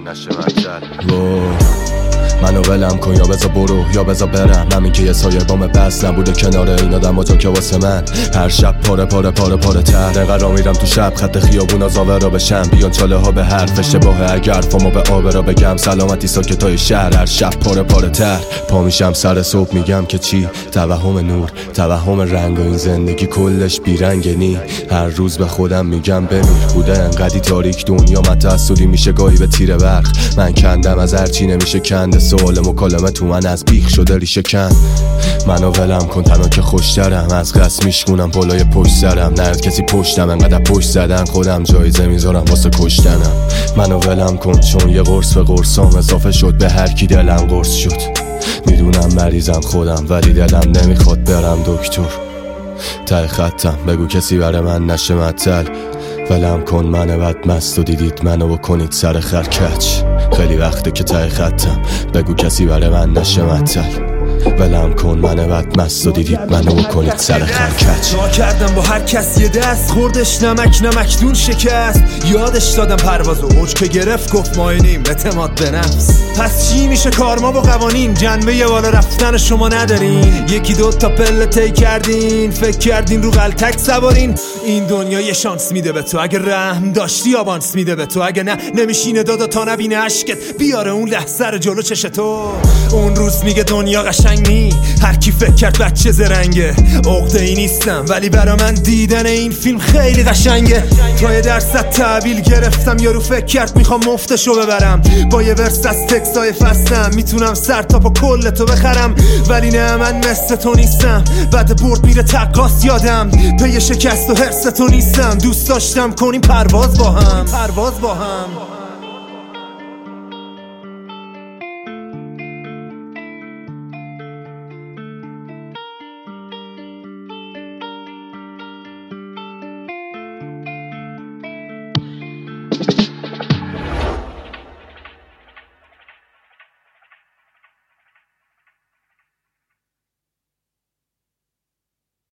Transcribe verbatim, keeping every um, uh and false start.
من نشه مطل. منو ولم کن یا بذار برو یا بذار برم. همین که یه سایه بام بس نبوده کنار این آدم ها که واسه من هر شب پاره پاره پاره پاره تر. نقرا میرم تو شب خط خیابون زاوه را بشم بیان چاله ها به حرف اشتباه اگر فامو به آب را بگم. سلامتی ساکتای شهر هر شب پاره پاره تر. پا میشم سر صبح میگم که چی توهم نور توهم رنگ و این زندگی کلش بیرنگه نی. هر روز به خودم میگم بمیر بوده انقدی تاریک دنیا متعصدی میشه گاهی به تیر برق. من کندم از هرچی نمیشه کنده سوال مکالمه تو من از بیخ شده ریشه کن. منو ولم کن تنها که خوشترم از قصد میشکونم بالای پشت سرم. نه کسی پشتم انقدر پشت زدن خودم جایزه میذارم واسه کشتنم. منو ولم کن چون یه قرص به قرصام اضافه شد به هر کی دلم قرص شد. میدونم مریضم خودم ولی دلم نمیخواد برم دکتر. ته خطم بگو کسی برای من نشه مطل. ولم کن من بد مست و دیدید منو بکنید سر خرکچ. خیلی وقته که ته خطم بگو کسی برای من نشه مطل. ولم کن من بد مست و دیدید منو بکنید سر خرکچ. نا کردم با هر کس یه دست خوردش نمک نمکدون شکست. یادش دادم پرواز و اوج که گرفت گفت ماینیم اعتماد به نفس. پس چی میشه کار ما با قوانین جنبه یه بالا رفتن شما ندارین. یکی دو تا پله طی کردین فکر کردین رو غلطک سوارین. این دنیا یه شانس میده به تو اگه رحم داشتی آوانس میده به تو. اگه نه نمیشینه دادا تا نبینه عشقت بیاره اون لحظه رو جلو چش تو. اون روز میگه دنیا قشنگ نی هر کی فکر کرد بچه زرنگه. عقده‌ای نیستم ولی برا من دیدن این فیلم خیلی قشنگه. تا یه درصد تحویل گرفتم یارو فکر کرد میخوام مفتشو ببرم. با یه ورس از تکسای فستم میتونم سر تا پا کل تو بخرم. ولی نه من مثل تو نیستم بعد برد میره تقاس یادم. پی شکست و حرس تو نیستم دوست داشتم کنیم پرواز با هم پرواز با هم.